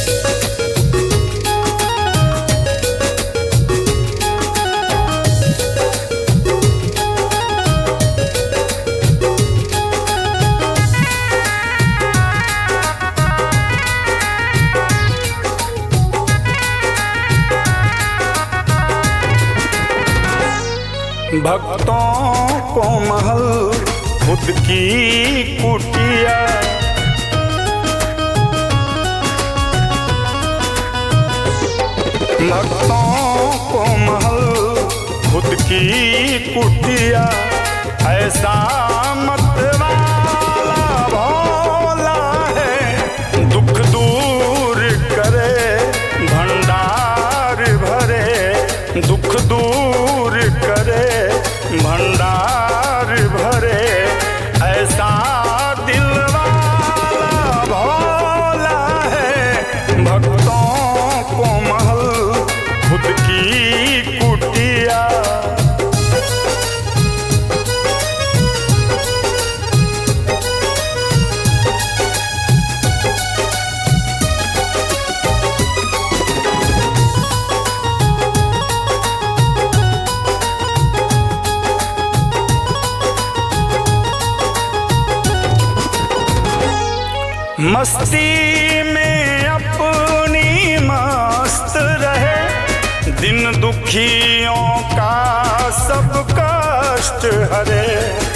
भक्तों को महल खुद की कुटिया, भक्तों को महल खुद की कुटिया, ऐसा मत वाला भोला है, दुख दूर करे भंडार भरे, दुख दूर करे भंडार भरे, ऐसा दिल वाला भोला है, भक्तों को महल खुद की कुटिया। मस्ती में अपनी मस्त रहे, दिन दुखियों का सब कष्ट हरे,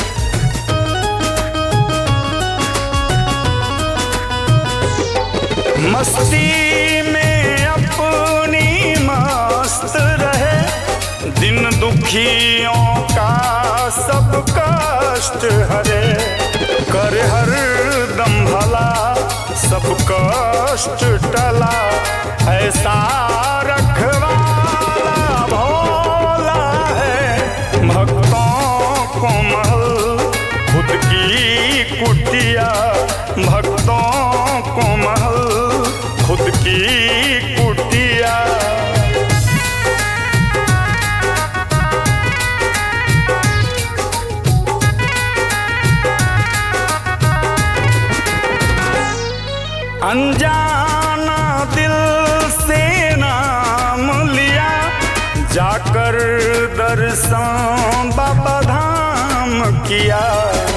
मस्ती में अपनी मस्त रहे, दिन दुखियों का सब कष्ट हरे, कर हर दम भला सब कष्ट टला, ऐसा रखवाला भोला है, भक्तों को महल खुद की कुटिया, भक्तों को महल खुद की कुटिया। अनजाना दिल से नाम लिया, जाकर दर्शन बाबा धाम किया,